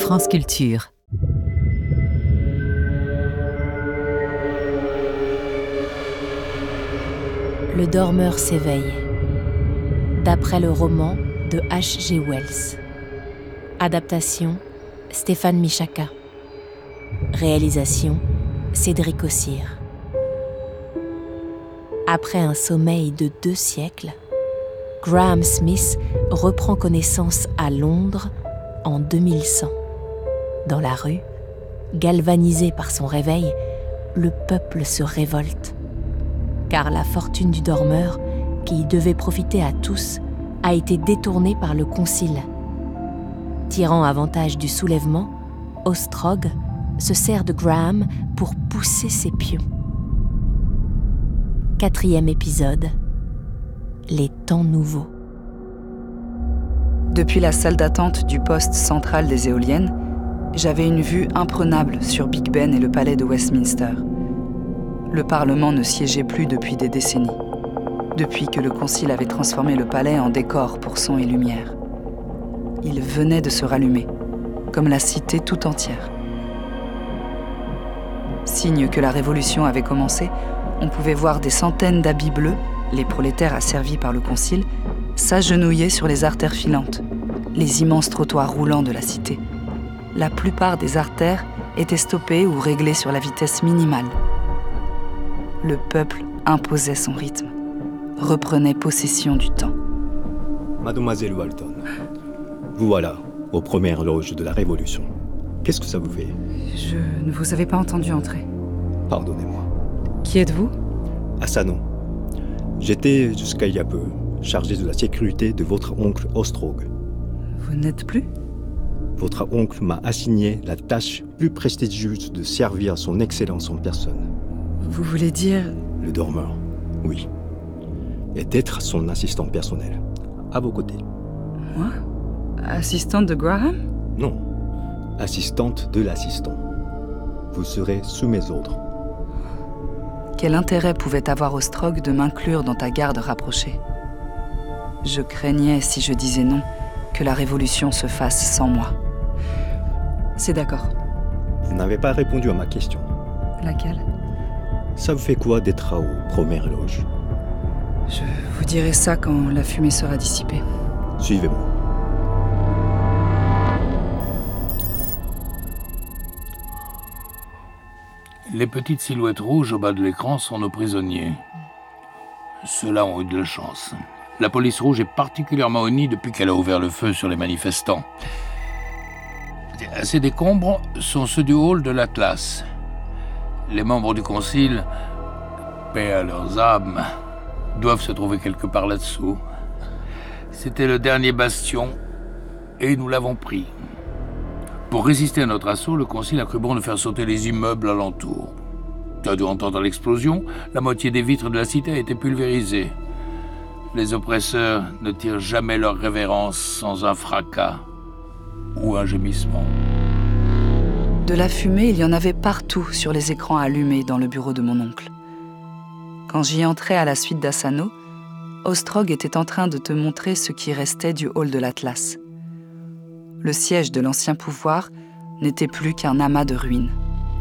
France Culture. Le dormeur s'éveille. D'après le roman de H.G. Wells. Adaptation, Stéphane Michaka. Réalisation, Cédric Ossire. Après un sommeil de 2 siècles, Graham Smith reprend connaissance à Londres en 2100. Dans la rue, galvanisé par son réveil, le peuple se révolte. Car la fortune du dormeur, qui devait profiter à tous, a été détournée par le concile. Tirant avantage du soulèvement, Ostrog se sert de Graham pour pousser ses pions. 4e épisode, les temps nouveaux. Depuis la salle d'attente du poste central des éoliennes, j'avais une vue imprenable sur Big Ben et le palais de Westminster. Le Parlement ne siégeait plus depuis des décennies, depuis que le Concile avait transformé le palais en décor pour son et lumière. Il venait de se rallumer, comme la cité tout entière. Signe que la Révolution avait commencé, on pouvait voir des centaines d'habits bleus, les prolétaires asservis par le Concile, s'agenouiller sur les artères filantes, les immenses trottoirs roulants de la cité. La plupart des artères étaient stoppées ou réglées sur la vitesse minimale. Le peuple imposait son rythme, reprenait possession du temps. Mademoiselle Walton, vous voilà aux premières loges de la Révolution. Qu'est-ce que ça vous fait ? Je ne vous avais pas entendu entrer. Pardonnez-moi. Qui êtes-vous ? Asano. J'étais, jusqu'à il y a peu, chargé de la sécurité de votre oncle Ostrog. Vous n'êtes plus ? Votre oncle m'a assigné la tâche plus prestigieuse de servir son excellence en personne. Vous voulez dire... Le dormeur, oui. Et d'être son assistant personnel, à vos côtés. Moi ? Assistante de Graham ? Non, assistante de l'assistant. Vous serez sous mes ordres. Quel intérêt pouvait avoir Ostrog de m'inclure dans ta garde rapprochée ? Je craignais, si je disais non, que la Révolution se fasse sans moi. C'est d'accord. Vous n'avez pas répondu à ma question. Laquelle ? Ça vous fait quoi d'être aux premières loges ? Je vous dirai ça quand la fumée sera dissipée. Suivez-moi. Les petites silhouettes rouges au bas de l'écran sont nos prisonniers. Ceux-là ont eu de la chance. La police rouge est particulièrement unie depuis qu'elle a ouvert le feu sur les manifestants. Ces décombres sont ceux du hall de l'Atlas. Les membres du Concile, paix à leurs âmes, doivent se trouver quelque part là-dessous. C'était le dernier bastion et nous l'avons pris. Pour résister à notre assaut, le Concile a cru bon de faire sauter les immeubles alentours. Tu as dû entendre l'explosion, la moitié des vitres de la cité a été pulvérisée. Les oppresseurs ne tirent jamais leur révérence sans un fracas ou un gémissement. De la fumée, il y en avait partout sur les écrans allumés dans le bureau de mon oncle. Quand j'y entrais à la suite d'Asano, Ostrog était en train de te montrer ce qui restait du hall de l'Atlas. Le siège de l'ancien pouvoir n'était plus qu'un amas de ruines.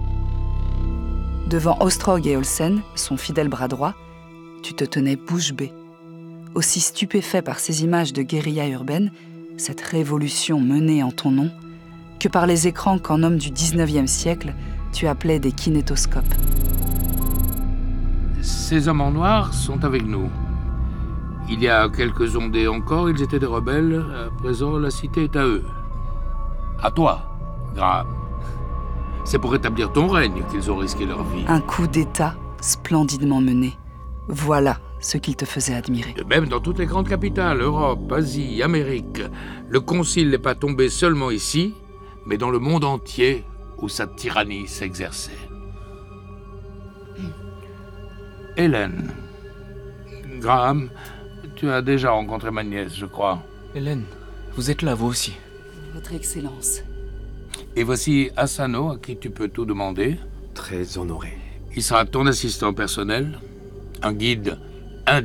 Devant Ostrog et Olsen, son fidèle bras droit, tu te tenais bouche bée, aussi stupéfait par ces images de guérilla urbaine, cette révolution menée en ton nom, que par les écrans qu'en homme du 19e siècle, tu appelais des kinétoscopes. Ces hommes en noir sont avec nous. Il y a quelques ondées encore, ils étaient des rebelles. À présent, la cité est à eux. À toi, Graham. C'est pour établir ton règne qu'ils ont risqué leur vie. Un coup d'État splendidement mené. Voilà ce qu'il te faisait admirer. De même dans toutes les grandes capitales, Europe, Asie, Amérique, le Concile n'est pas tombé seulement ici, mais dans le monde entier où sa tyrannie s'exerçait. Hélène. Graham, tu as déjà rencontré ma nièce, je crois. Hélène, vous êtes là, vous aussi. Votre Excellence. Et voici Asano, à qui tu peux tout demander. Très honoré. Il sera ton assistant personnel, un guide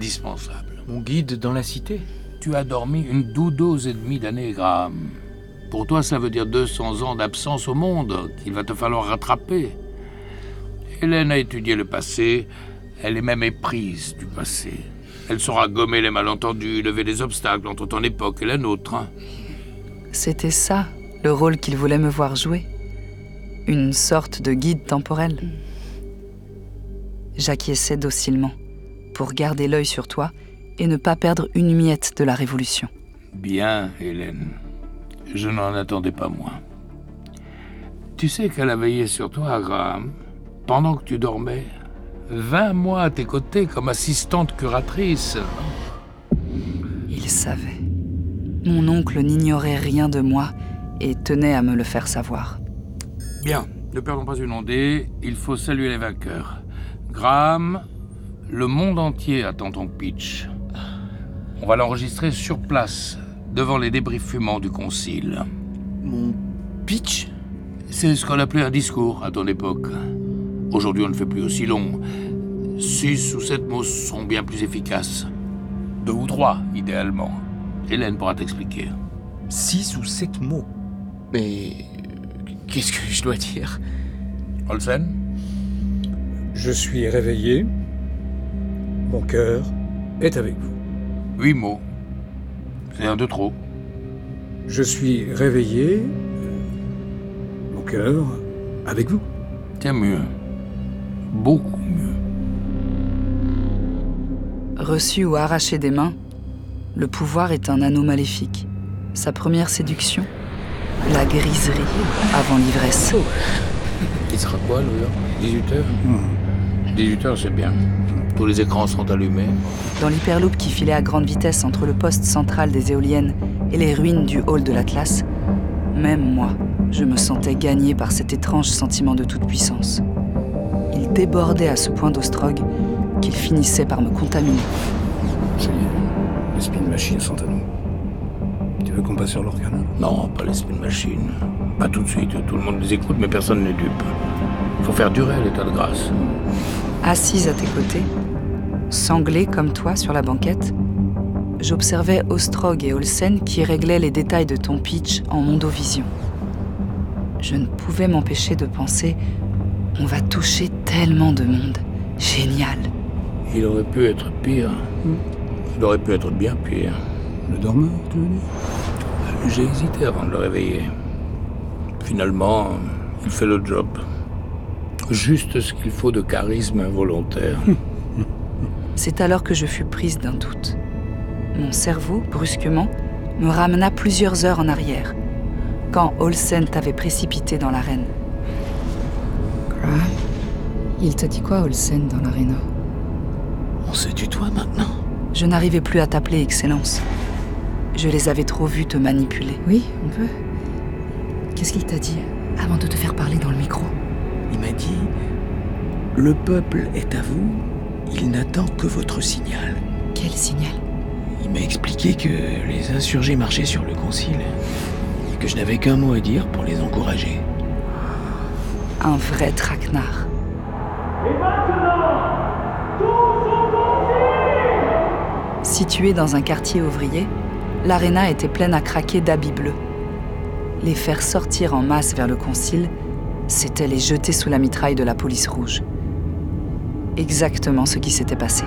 indispensable. Mon guide dans la cité ? Tu as dormi une doudouse et demie d'années, Graham. Pour toi, ça veut dire 200 ans d'absence au monde qu'il va te falloir rattraper. Hélène a étudié le passé, elle est même éprise du passé. Elle saura gommer les malentendus, lever les obstacles entre ton époque et la nôtre. C'était ça, le rôle qu'il voulait me voir jouer. Une sorte de guide temporel. J'acquiesçais docilement, pour garder l'œil sur toi et ne pas perdre une miette de la révolution. Bien, Hélène. Je n'en attendais pas moins. Tu sais qu'elle a veillé sur toi, Graham, pendant que tu dormais. 20 mois à tes côtés comme assistante curatrice. Il savait. Mon oncle n'ignorait rien de moi et tenait à me le faire savoir. Bien, ne perdons pas une ondée, il faut saluer les vainqueurs. Graham, le monde entier attend ton pitch. On va l'enregistrer sur place, devant les débris fumants du concile. Mon pitch? C'est ce qu'on appelait un discours à ton époque. Aujourd'hui, on ne fait plus aussi long. 6 ou 7 mots sont bien plus efficaces. 2 ou 3, idéalement. Hélène pourra t'expliquer. 6 ou 7 mots. Mais... qu'est-ce que je dois dire? Olsen? Je suis réveillé. Mon cœur est avec vous. 8 mots. C'est un de trop. Je suis réveillé. Mon cœur avec vous. Tiens, mieux. Beaucoup mieux. Reçu ou arraché des mains, le pouvoir est un anneau maléfique. Sa première séduction, la griserie avant l'ivresse. Il sera quoi, l'heure? 18h 18h, c'est bien. Tous les écrans sont allumés. Dans l'hyperloop qui filait à grande vitesse entre le poste central des éoliennes et les ruines du hall de l'Atlas, même moi, je me sentais gagné par cet étrange sentiment de toute-puissance. Il débordait à ce point d'Ostrog qu'il finissait par me contaminer. Ça y est, les spin machines sont à nous. Tu veux qu'on passe sur l'organe? Non, pas les spin machines. Pas tout de suite. Tout le monde les écoute, mais personne n'est dupe. Faut faire durer l'état de grâce. Assise à tes côtés, sanglé comme toi sur la banquette, j'observais Ostrog et Olsen qui réglaient les détails de ton pitch en mondovision. Je ne pouvais m'empêcher de penser « On va toucher tellement de monde. Génial !» Il aurait pu être pire. Il aurait pu être bien pire. Le dormeur, tu veux dire? J'ai hésité avant de le réveiller. Finalement, il fait le job. Juste ce qu'il faut de charisme involontaire. C'est alors que je fus prise d'un doute. Mon cerveau, brusquement, me ramena plusieurs heures en arrière, quand Olsen t'avait précipité dans l'arène. Graham, il t'a dit quoi, Olsen, dans l'aréna? On se tutoie maintenant? Je n'arrivais plus à t'appeler Excellence. Je les avais trop vus te manipuler. Oui, on peut. Qu'est-ce qu'il t'a dit avant de te faire parler dans le micro? Il m'a dit « Le peuple est à vous, il n'attend que votre signal. » Quel signal? Il m'a expliqué que les insurgés marchaient sur le concile et que je n'avais qu'un mot à dire pour les encourager. Un vrai traquenard. Située dans un quartier ouvrier, l'aréna était pleine à craquer d'habits bleus. Les faire sortir en masse vers le concile, c'était les jeter sous la mitraille de la police rouge. Exactement ce qui s'était passé.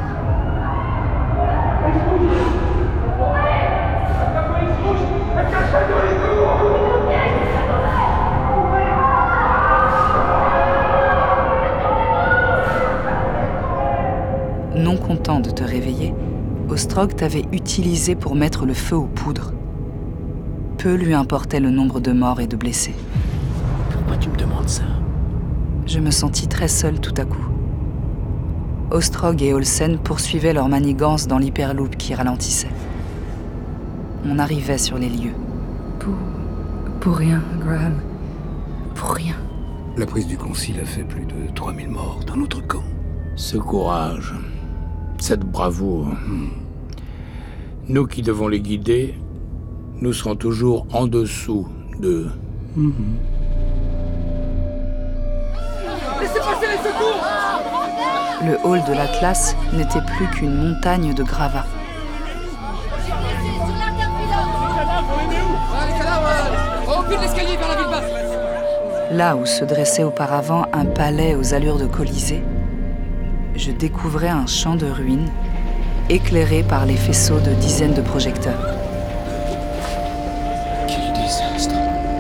Non content de te réveiller, Ostrog t'avait utilisé pour mettre le feu aux poudres. Peu lui importait le nombre de morts et de blessés. Pourquoi tu me demandes ça? Je me sentis très seule tout à coup. Ostrog et Olsen poursuivaient leur manigance dans l'hyperloop qui ralentissait. On arrivait sur les lieux. Pour rien, Graham. Pour rien. La prise du concile a fait plus de 3000 morts dans notre camp. Ce courage, cette bravoure. Nous qui devons les guider, nous serons toujours en dessous d'eux. Laissez passer les secours! Le hall de l'Atlas n'était plus qu'une montagne de gravats. Au recule l'escalier vers la ville basse. Là où se dressait auparavant un palais aux allures de Colisée, je découvrais un champ de ruines éclairé par les faisceaux de dizaines de projecteurs. Quel désastre.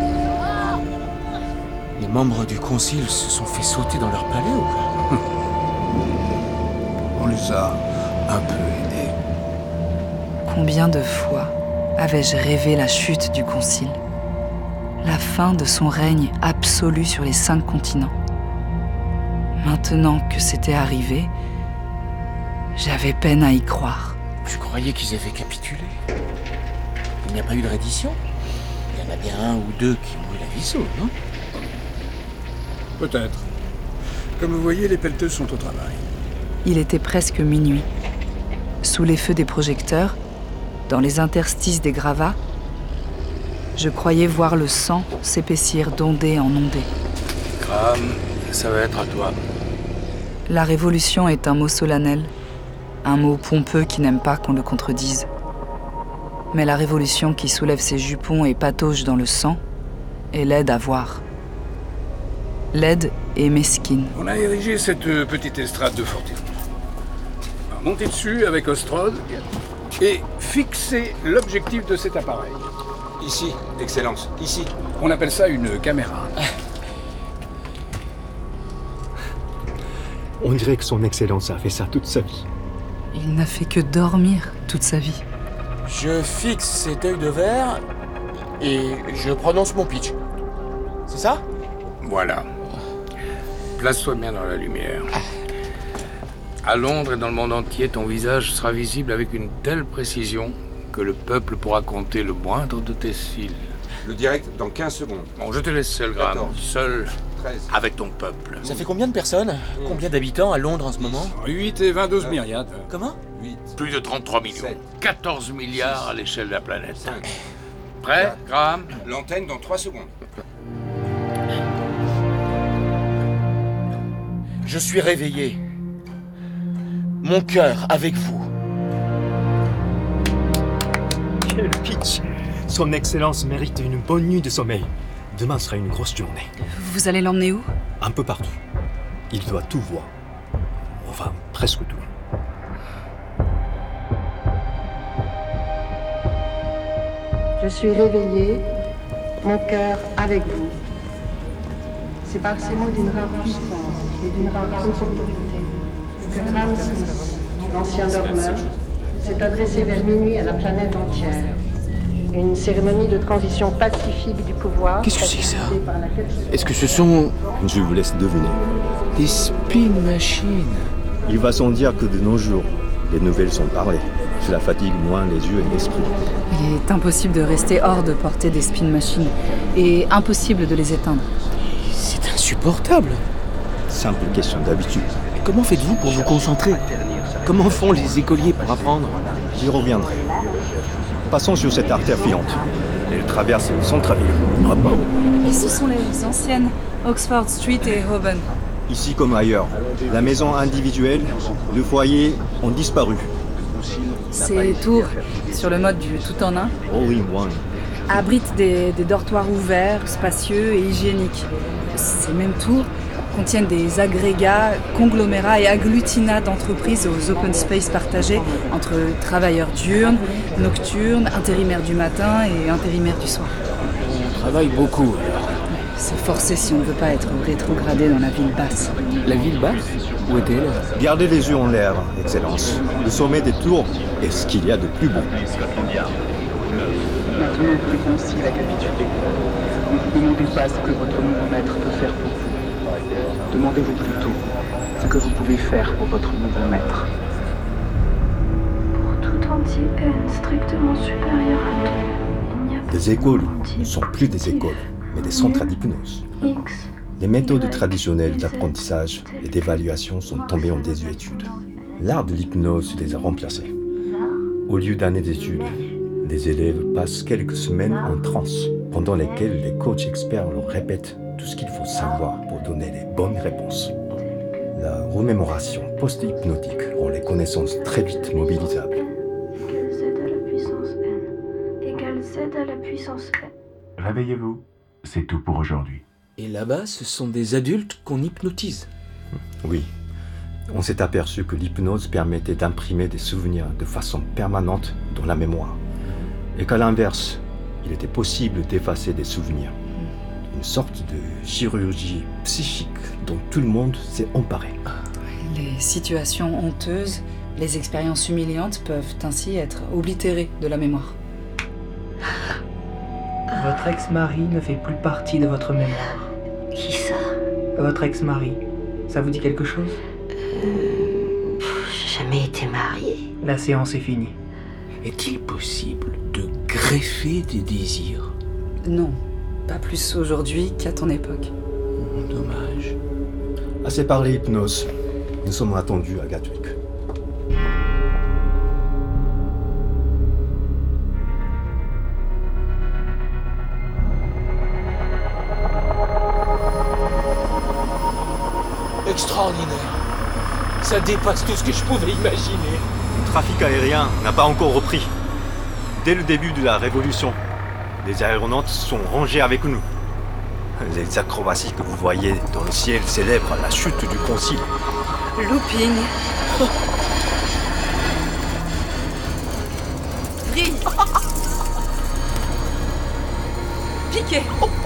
Les membres du Concile se sont fait sauter dans leur palais ou quoi? On les a un peu aidés. Combien de fois avais-je rêvé la chute du Concile, la fin de son règne absolu sur les 5 continents. Maintenant que c'était arrivé, j'avais peine à y croire. Je croyais qu'ils avaient capitulé. Il n'y a pas eu de reddition? Il y en a bien un ou deux qui ont eu la vie sauve, non? Peut-être. Comme vous voyez, les pelleteux sont au travail. Il était presque minuit. Sous les feux des projecteurs, dans les interstices des gravats, je croyais voir le sang s'épaissir d'ondée en ondée. Graham, ça va être à toi. La révolution est un mot solennel, un mot pompeux qui n'aime pas qu'on le contredise. Mais la révolution qui soulève ses jupons et patauge dans le sang est laide à voir. Laide et mesquine. On a érigé cette petite estrade de fortune. On va monter dessus avec Ostrod et fixer l'objectif de cet appareil. Ici, Excellence, ici. On appelle ça une caméra. On dirait que son Excellence a fait ça toute sa vie. Il n'a fait que dormir toute sa vie. Je fixe cet œil de verre et je prononce mon pitch. C'est ça? Voilà. Place-toi bien dans la lumière. À Londres et dans le monde entier, ton visage sera visible avec une telle précision que le peuple pourra compter le moindre de tes cils. Le direct dans 15 secondes. Bon, je te laisse seul, Graham. 14, Seul 13. avec ton peuple. Ça fait combien de personnes? Combien d'habitants à Londres en ce moment? 8 et 22 myriades. Comment? 8. Plus de 33 millions. 7. 14 milliards à l'échelle de la planète. 5. Prêt, Graham? L'antenne dans 3 secondes. Je suis réveillé. Mon cœur avec vous. Quel pitch! Son Excellence mérite une bonne nuit de sommeil. Demain sera une grosse journée. Vous allez l'emmener où? Un peu partout. Il doit tout voir. Enfin, presque tout. Je suis réveillée, mon cœur avec vous. C'est par ces mots d'une rare puissance et d'une rare autorité que Graham Smith, l'ancien dormeur, s'est adressé vers minuit à la planète entière. Une cérémonie de transition pacifique du pouvoir. Qu'est-ce que c'est ça? Est-ce que ce sont Je vous laisse deviner. des spin machines? Il va sans dire que de nos jours, les nouvelles sont parlées. Cela fatigue moins les yeux et l'esprit. Il est impossible de rester hors de portée des spin machines et impossible de les éteindre. C'est insupportable. Simple question d'habitude. Comment faites-vous pour vous concentrer? Comment font les écoliers pour apprendre? J'y reviendrai. Passons sur cette artère filante. Elle traverse le centre-ville. Et ce sont les anciennes Oxford Street et Holborn. Ici comme ailleurs, la maison individuelle, le foyer ont disparu. Ces tours, sur le mode du tout-en-un, All in one. abritent des dortoirs ouverts, spacieux et hygiéniques. Ces mêmes tours contiennent des agrégats, conglomérats et agglutinats d'entreprises aux open space partagés entre travailleurs diurnes, nocturnes, intérimaires du matin et intérimaires du soir. On travaille beaucoup alors. C'est forcé si on ne veut pas être rétrogradé dans la ville basse. La ville basse? Où est-elle? Gardez les yeux en l'air, Excellence. Le sommet des tours est ce qu'il y a de plus beau. Maintenant que le concile a capitulé, ne vous demandez pas ce que votre nouveau maître peut faire pour vous. Demandez-vous plutôt ce que vous pouvez faire pour votre nouveau maître. Pour toute entité strictement supérieure à nous, il n'y a pas Des écoles d'entité ne sont plus des écoles, mais des centres d'hypnose. X. Les méthodes traditionnelles d'apprentissage et d'évaluation sont tombées en désuétude. L'art de l'hypnose les a remplacées. Au lieu d'années d'études, les élèves passent quelques semaines en transe, pendant lesquelles les coachs experts leur répètent tout ce qu'il faut savoir pour donner les bonnes réponses. La remémoration post-hypnotique rend les connaissances très vite mobilisables. Z à la puissance n égale Z à la puissance n. Réveillez-vous. c'est tout pour aujourd'hui. Et là-bas, ce sont des adultes qu'on hypnotise. Oui. On s'est aperçu que l'hypnose permettait d'imprimer des souvenirs de façon permanente dans la mémoire. Et qu'à l'inverse, il était possible d'effacer des souvenirs. Une sorte de chirurgie psychique dont tout le monde s'est emparé. Les situations honteuses, les expériences humiliantes peuvent ainsi être oblitérées de la mémoire. Votre ex-mari ne fait plus partie de votre mémoire. Qui ça? Votre ex-mari. Ça vous dit quelque chose? J'ai jamais été mariée. La séance est finie. Est-il possible de greffer des désirs? Non, pas plus aujourd'hui qu'à ton époque. Dommage. Assez parlé hypnose. Nous sommes attendus à Gatwick. Extraordinaire. Ça dépasse tout ce que je pouvais imaginer. Le trafic aérien n'a pas encore repris. Dès le début de la Révolution, les aéronautes sont rangés avec nous. Les acrobaties que vous voyez dans le ciel célèbrent la chute du Concile. Looping. Vrille. Piqué.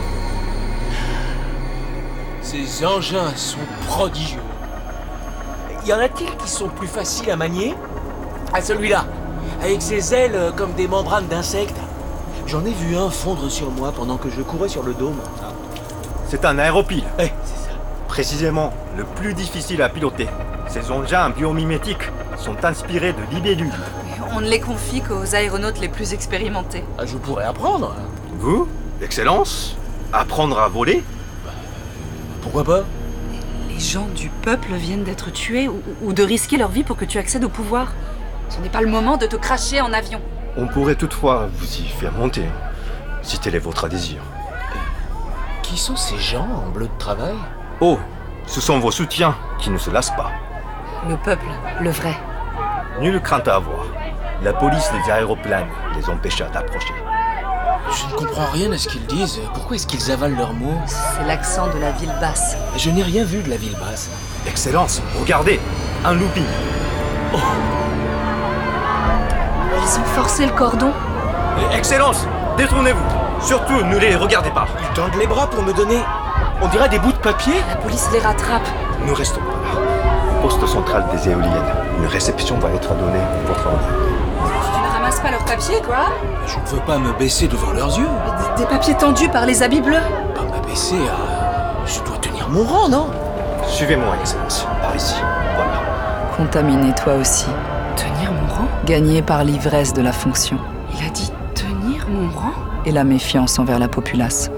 Ces engins sont prodigieux. Y en a-t-il qui sont plus faciles à manier? Ah, celui-là, avec ses ailes comme des membranes d'insectes. J'en ai vu un fondre sur moi pendant que je courais sur le dôme. C'est un aéropile. Ouais, c'est ça. Précisément le plus difficile à piloter. Ces engins biomimétiques sont inspirés de libellules. On ne les confie qu'aux aéronautes les plus expérimentés. Ah, je pourrais apprendre. Vous, Excellence, apprendre à voler? Pourquoi pas? Les gens du peuple viennent d'être tués ou de risquer leur vie pour que tu accèdes au pouvoir. Ce n'est pas le moment de te cracher en avion. On pourrait toutefois vous y faire monter, si tel est votre désir. Qui sont ces gens en bleu de travail? Oh, ce sont vos soutiens qui ne se lassent pas. Le peuple, le vrai. Nulle crainte à avoir. La police des aéroplanes les empêcha d'approcher. Je ne comprends rien à ce qu'ils disent. Pourquoi est-ce qu'ils avalent leurs mots? C'est l'accent de la ville basse. Je n'ai rien vu de la ville basse. Excellence, regardez, un looping. Oh. Ils ont forcé le cordon. Excellence, détournez-vous. Surtout, ne les regardez pas. Ils tendent les bras pour me donner, on dirait des bouts de papier. La police les rattrape. Nous restons là. Poste central des éoliennes. Une réception va être donnée à votre ordre. Tu ne ramasses pas leurs papiers, quoi? Je ne veux pas me baisser devant leurs yeux. Des papiers tendus par les habits bleus. Pas m'abaisser à... Je dois tenir mon rang, non? Suivez-moi, Excellence. Par ici. Voilà. Contaminé toi aussi. Tenir mon rang? Gagné par l'ivresse de la fonction. Il a dit tenir mon rang? Et la méfiance envers la populace.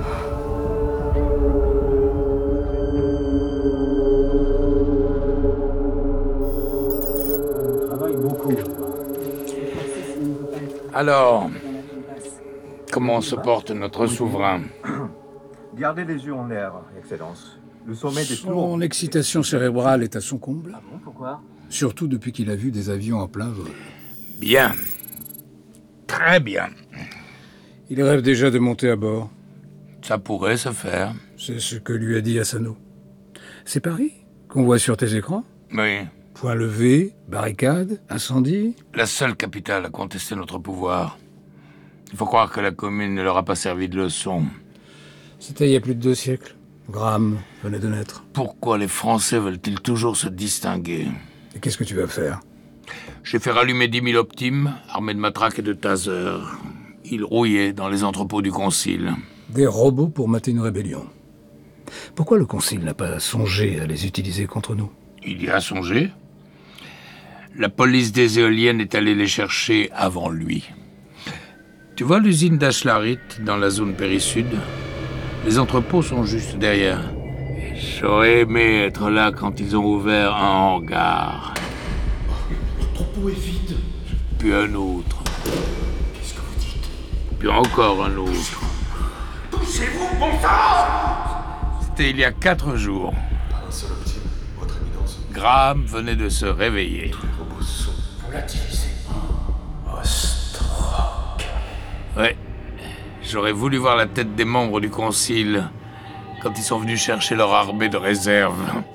Alors, comment se porte notre souverain? Gardez les yeux en l'air, Excellence. Le sommet des tours... Son excitation cérébrale est à son comble. Ah bon, pourquoi? Surtout depuis qu'il a vu des avions en plein vol. Bien. Très bien. Il rêve déjà de monter à bord. Ça pourrait se faire. C'est ce que lui a dit Asano. C'est Paris qu'on voit sur tes écrans? Oui. Point levé, barricade, incendie. La seule capitale à contester notre pouvoir. Il faut croire que la commune ne leur a pas servi de leçon. C'était il y a plus de 2 siècles. Graham venait de naître. Pourquoi les Français veulent-ils toujours se distinguer? Et qu'est-ce que tu vas faire? J'ai fait rallumer 10 000 optimes, armés de matraques et de tasers. Ils rouillaient dans les entrepôts du Concile. Des robots pour mater une rébellion. Pourquoi le Concile n'a pas songé à les utiliser contre nous? Il y a songé. La police des éoliennes est allée les chercher avant lui. Tu vois l'usine d'Achlarit dans la zone péri-sud? Les entrepôts sont juste derrière. Et j'aurais aimé être là quand ils ont ouvert un hangar. L'entrepôt est vide. Puis un autre. Qu'est-ce que vous dites? Puis encore un autre. Poussez-vous, bon sang! C'était il y a 4 jours. Un seul optime, votre éminence. Graham venait de se réveiller. Les robots sont volatilisés. Ostroc. Ouais. J'aurais voulu voir la tête des membres du Concile quand ils sont venus chercher leur armée de réserve.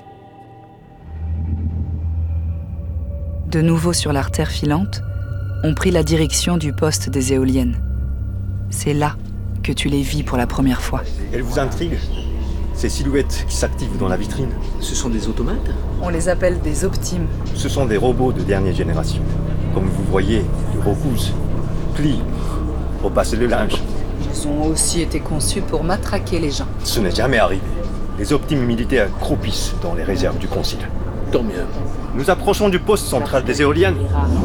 De nouveau sur l'artère filante, on prit la direction du poste des éoliennes. C'est là que tu les vis pour la première fois. Elle vous intrigue? Ces silhouettes qui s'activent dans la vitrine? Ce sont des automates? On les appelle des optimes. Ce sont des robots de dernière génération. Comme vous voyez, ils recousent, plient, repassent le linge. Ils ont aussi été conçus pour matraquer les gens. Ce n'est jamais arrivé. Les optimes militaires croupissent dans les réserves du Concile. Tant mieux. Nous approchons du poste central des éoliennes.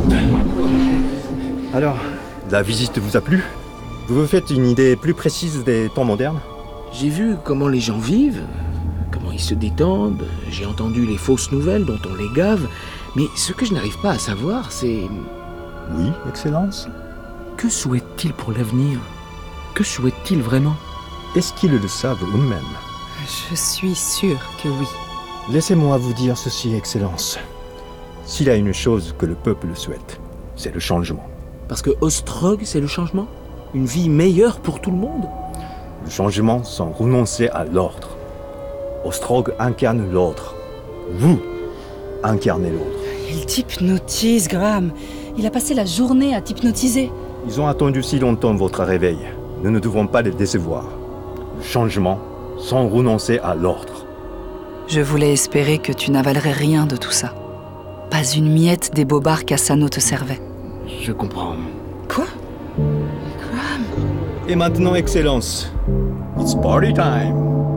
Alors, la visite vous a plu? Vous vous faites une idée plus précise des temps modernes? J'ai vu comment les gens vivent, comment ils se détendent, j'ai entendu les fausses nouvelles dont on les gave, mais ce que je n'arrive pas à savoir, c'est... Oui, Excellence? Que souhaitent-ils pour l'avenir? Que souhaitent-ils vraiment? Est-ce qu'ils le savent eux-mêmes? Je suis sûre que oui. Laissez-moi vous dire ceci, Excellence. S'il y a une chose que le peuple souhaite, c'est le changement. Parce que Ostrog, c'est le changement? Une vie meilleure pour tout le monde? Le changement sans renoncer à l'ordre. Ostrog incarne l'ordre. Vous incarnez l'ordre. Il t'hypnotise, Graham. Il a passé la journée à t'hypnotiser. Ils ont attendu si longtemps votre réveil. Nous ne devons pas les décevoir. Le changement sans renoncer à l'ordre. Je voulais espérer que tu n'avalerais rien de tout ça. Pas une miette des bobards qu'Asano te servait. Je comprends. Quoi? Graham? Et maintenant, Excellence, it's party time.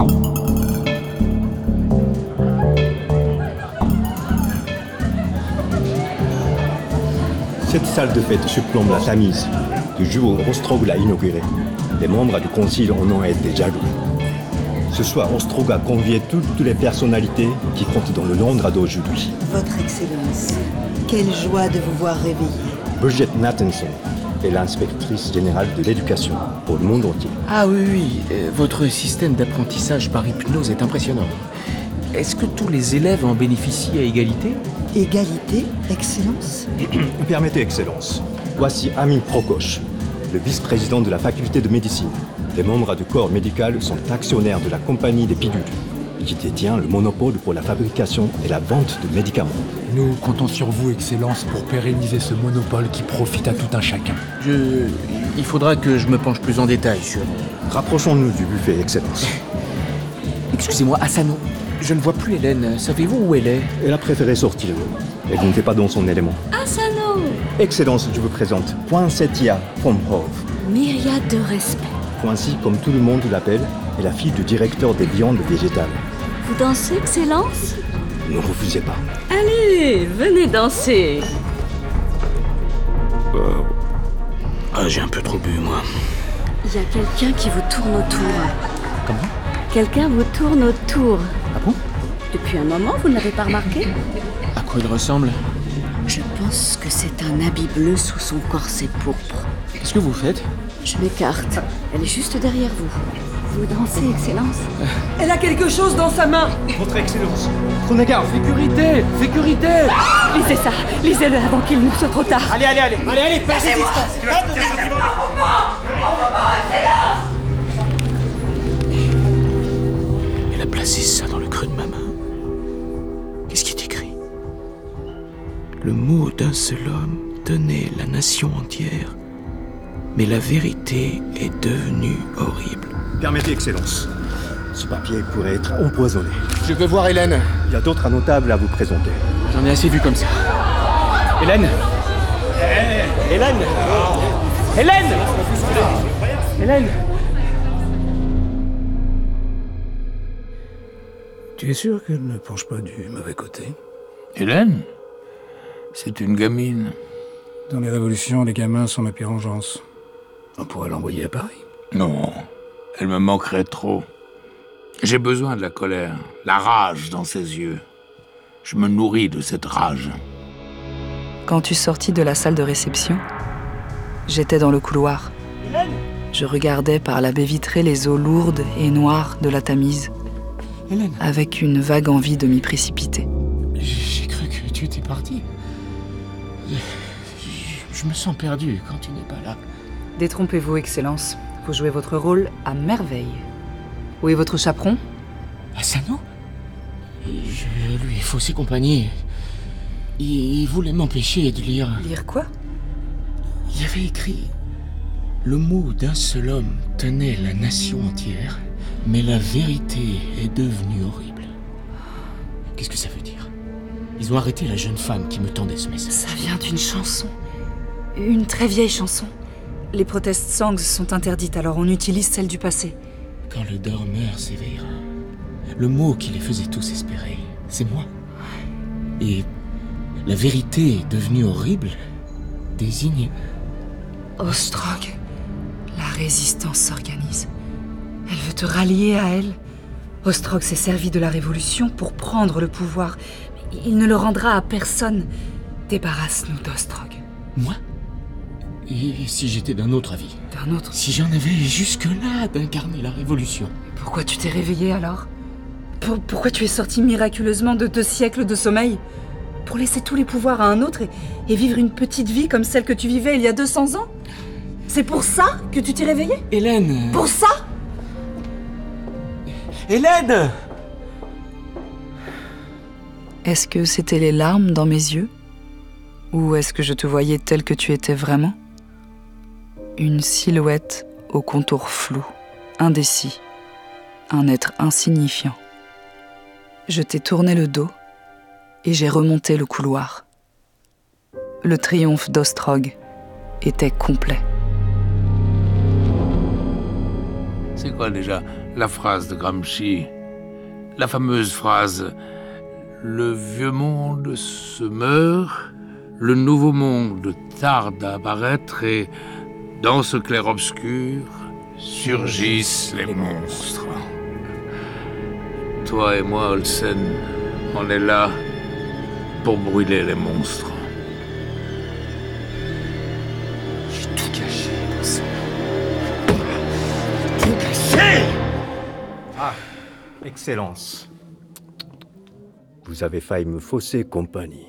Cette salle de fête surplombe la Tamise, du jour où Ostrog l'a inaugurée. Les membres du Concile en ont été jaloux. Ce soir, Ostrog a convié toutes les personnalités qui comptent dans le Londres d'aujourd'hui. Votre Excellence, quelle joie de vous voir réveillé. Bridget Nathanson est l'inspectrice générale de l'éducation pour le monde entier. Ah oui, votre système d'apprentissage par hypnose est impressionnant. Est-ce que tous les élèves en bénéficient à égalité? Égalité, Excellence? Permettez, Excellence. Voici Amin Prokosh, le vice-président de la faculté de médecine. Les membres du corps médical sont actionnaires de la compagnie des pilules, qui détient le monopole pour la fabrication et la vente de médicaments. Nous comptons sur vous, Excellence, pour pérenniser ce monopole qui profite à tout un chacun. Il faudra que je me penche plus en détail sur... Rapprochons-nous du buffet, Excellence. Excusez-moi, Asano, je ne vois plus Hélène. Savez-vous où elle est? Elle a préféré sortir. Elle n'était pas dans son élément. Asano! Excellence, je vous présente Poinsettia from Hove. Myriade de respect. Poincy, comme tout le monde l'appelle, est la fille du directeur des viandes végétales. Vous dansez, Excellence? Ne refusez pas. Allez, venez danser. J'ai un peu trop bu, moi. Il y a quelqu'un qui vous tourne autour. Comment? Quelqu'un vous tourne autour. Ah bon? Depuis un moment, vous ne l'avez pas remarqué? À quoi il ressemble? Je pense que c'est un habit bleu sous son corset pourpre. Qu'est-ce que vous faites? Je m'écarte. Elle est juste derrière vous. Vous dansez, Excellence? Elle a quelque chose dans sa main. Votre Excellence, prenez garde. Sécurité! Sécurité! Lisez ça. Lisez-le avant qu'il ne soit trop tard. Allez, passez distance. Elle a placé ça dans le creux de ma main. Qu'est-ce qui est écrit? Le mot d'un seul homme tenait la nation entière. Mais la vérité est devenue horrible. Permettez, Excellence. Ce papier pourrait être empoisonné. Je veux voir Hélène. Il y a d'autres notables à vous présenter. J'en ai assez vu comme ça. Hélène? Hélène! Hélène! Hélène! Tu es sûr qu'elle ne penche pas du mauvais côté? Hélène? C'est une gamine. Dans les révolutions, les gamins sont ma pire vengeance. On pourrait l'envoyer à Paris. Non, elle me manquerait trop. J'ai besoin de la colère, la rage dans ses yeux. Je me nourris de cette rage. Quand tu sortis de la salle de réception, j'étais dans le couloir. Je regardais par la baie vitrée les eaux lourdes et noires de la Tamise, avec une vague envie de m'y précipiter. J'ai cru que tu étais parti. Je me sens perdu quand tu n'es pas là. Détrompez-vous, Excellence. Vous jouez votre rôle à merveille. Où est votre chaperon? Asano? Je lui ai faussé compagnie. Il voulait m'empêcher de lire... Lire quoi? Il y avait écrit... Le mot d'un seul homme tenait la nation entière, mais la vérité est devenue horrible. Qu'est-ce que ça veut dire? Ils ont arrêté la jeune femme qui me tendait ce message. Ça vient d'une chanson. Une très vieille chanson. Les protest songs sont interdites, alors on utilise celle du passé. Quand le dormeur s'éveillera, le mot qui les faisait tous espérer, c'est moi. Et la vérité est devenue horrible désigne... Ostrog, la résistance s'organise. Elle veut te rallier à elle. Ostrog s'est servi de la révolution pour prendre le pouvoir. Il ne le rendra à personne. Débarrasse-nous d'Ostrog. Moi? Et si j'étais d'un autre avis? D'un autre? Si j'en avais jusque-là d'incarner la révolution? Pourquoi tu t'es réveillé alors? Pourquoi tu es sorti miraculeusement de 2 siècles de sommeil? Pour laisser tous les pouvoirs à un autre et vivre une petite vie comme celle que tu vivais il y a 200 ans? C'est pour ça que tu t'es réveillé? Hélène! Pour ça? Hélène! Est-ce que c'était les larmes dans mes yeux? Ou est-ce que je te voyais tel que tu étais vraiment? Une silhouette au contour flou, indécis, un être insignifiant. Je t'ai tourné le dos et j'ai remonté le couloir. Le triomphe d'Ostrog était complet. C'est quoi déjà la phrase de Gramsci? La fameuse phrase « Le vieux monde se meurt, le nouveau monde tarde à apparaître et dans ce clair-obscur surgissent les monstres. » Toi et moi, Olsen, on est là pour brûler les monstres. J'ai tout caché dans ça. Tout caché! Ah, Excellence. Vous avez failli me fausser compagnie.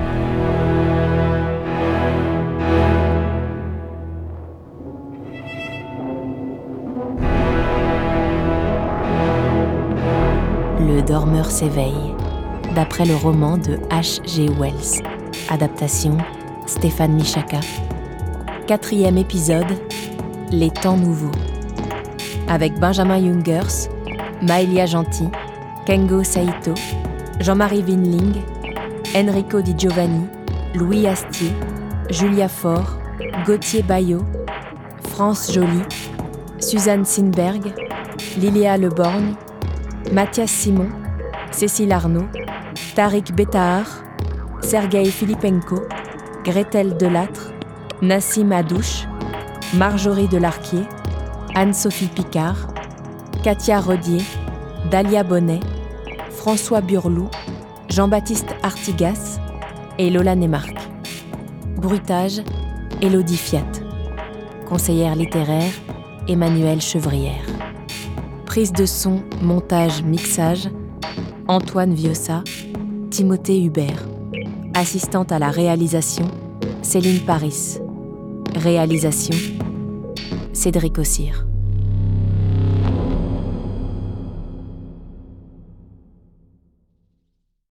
Le dormeur s'éveille, d'après le roman de H.G. Wells. Adaptation, Stéphane Michaka. 4e épisode, Les temps nouveaux. Avec Benjamin Jungers, Maëlia Gentil, Kengo Saito, Jean-Marie Vinling, Enrico Di Giovanni, Louis Astier, Julia Faure, Gauthier Bayot, France Joly, Suzanne Sinberg, Lilia Leborgne, Mathias Simon, Cécile Arnaud, Tariq Betahar, Sergei Filipenko, Gretel Delattre, Nassim Adouche, Marjorie Delarquier, Anne-Sophie Picard, Katia Rodier, Dalia Bonnet, François Burlou, Jean-Baptiste Artigas et Lola Neymarck. Bruitage, Élodie Fiat. Conseillère littéraire, Emmanuelle Chevrière. Prise de son, montage, mixage, Antoine Viossa, Timothée Hubert. Assistante à la réalisation, Céline Paris. Réalisation, Cédric Ossire.